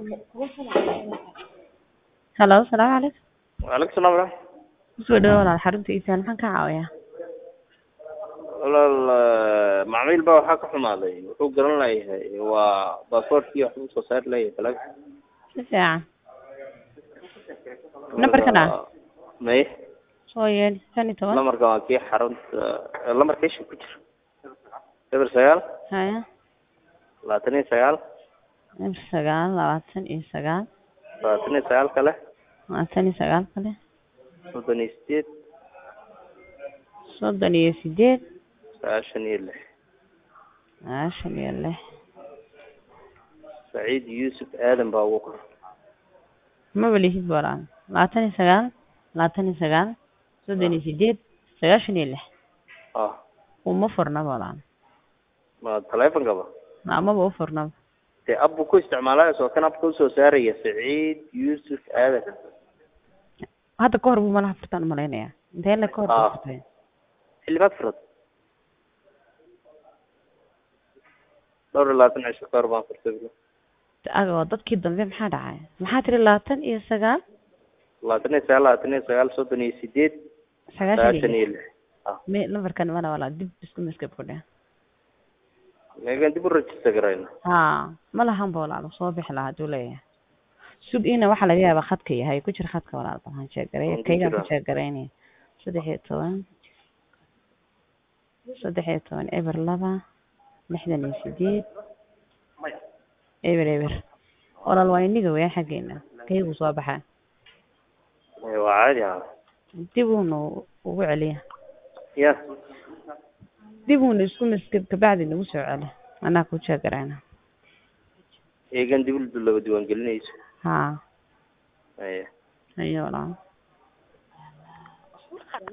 Hello, salaamu calaykum. وعليكم السلام ورحمة Kusoo dhawaad walaal xarunta iisaan maxaan ka caawiyaa? walaal macmiil baa waxaa ka xumaaday wuxuu garan layahay waa baasaboorkii wax usoo saari layahay balag Si fiican. Nambarka dhaa may soo yeeli 15. lamarka waa kii xarunta lamarka isha ku jira eber 9 Haya 29 9 29 kale 29 kale 38 38 96 96 سعيد يوسف آدم baa ugu qoran ma balihid walaal 29 38 96 uma furna walaal ma taleefankaba amaba u furna dee abbu ku isticmaalaya soo kan abka usoo saaraya Saciid Yuusuf Aadan hadda ka hor buu malaha furtaan malaynaya intee la ka hor furtay xillibaad furad dhowr iyo 20 cisho ka hor baan furtay aga dadkii dambe maxaa dhacay maxaa tiri 29 98 me numberkan mana wala dib isku miska fudhe meegan dib u register garayna ma lahan walaal soo bixi lahaa duleeya sug ina waxa laga yaabaa khadka yahay ku jira khadka walaal baan sheegay kayga ku sheegareynay 13 eber 2 68 eber walaal waa iniga way xageena kaygu soo baxay waa caadi dib ugu celiya ya dib isku miskib ka bacdi nagu soo celi ana ku sheegareyna eegan dib laba diiwaan gelinayso ayo walaal